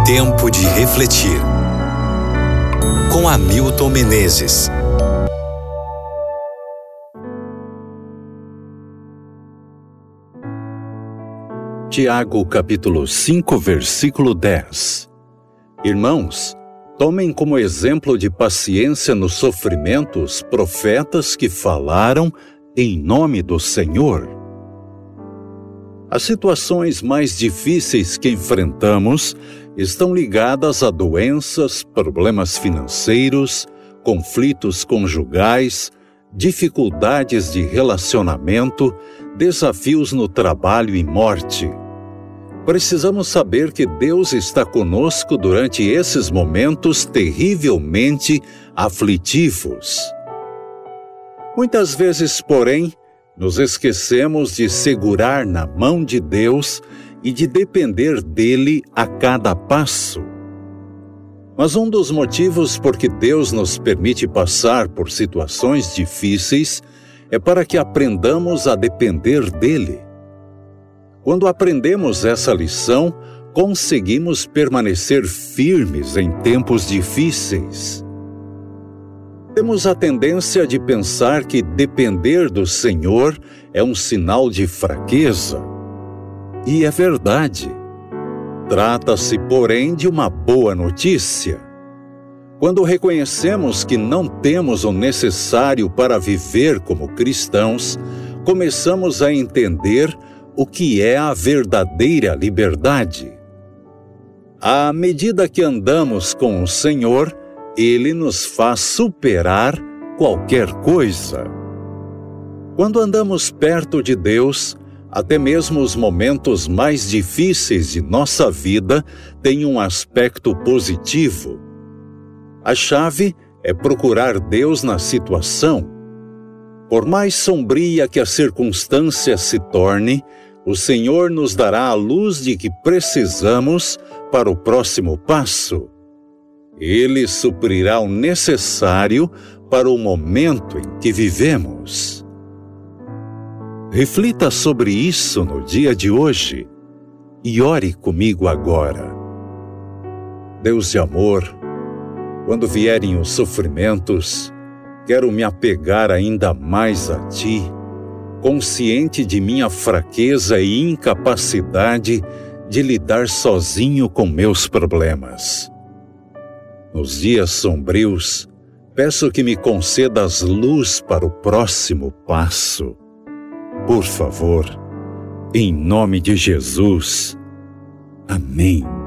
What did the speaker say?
Tempo de refletir. Com Hamilton Menezes. Tiago capítulo 5, versículo 10. Irmãos, tomem como exemplo de paciência no sofrimento os profetas que falaram em nome do Senhor. As situações mais difíceis que enfrentamos estão ligadas a doenças, problemas financeiros, conflitos conjugais, dificuldades de relacionamento, desafios no trabalho e morte. Precisamos saber que Deus está conosco durante esses momentos terrivelmente aflitivos. Muitas vezes, porém, nos esquecemos de segurar na mão de Deus e de depender dele a cada passo. Mas um dos motivos por que Deus nos permite passar por situações difíceis é para que aprendamos a depender dele. Quando aprendemos essa lição, conseguimos permanecer firmes em tempos difíceis. Temos a tendência de pensar que depender do Senhor é um sinal de fraqueza. E é verdade. Trata-se, porém, de uma boa notícia. Quando reconhecemos que não temos o necessário para viver como cristãos, começamos a entender o que é a verdadeira liberdade. À medida que andamos com o Senhor, Ele nos faz superar qualquer coisa. Quando andamos perto de Deus, até mesmo os momentos mais difíceis de nossa vida têm um aspecto positivo. A chave é procurar Deus na situação. Por mais sombria que a circunstância se torne, o Senhor nos dará a luz de que precisamos para o próximo passo. Ele suprirá o necessário para o momento em que vivemos. Reflita sobre isso no dia de hoje e ore comigo agora. Deus de amor, quando vierem os sofrimentos, quero me apegar ainda mais a Ti, consciente de minha fraqueza e incapacidade de lidar sozinho com meus problemas. Nos dias sombrios, peço que me concedas luz para o próximo passo. Por favor, em nome de Jesus. Amém.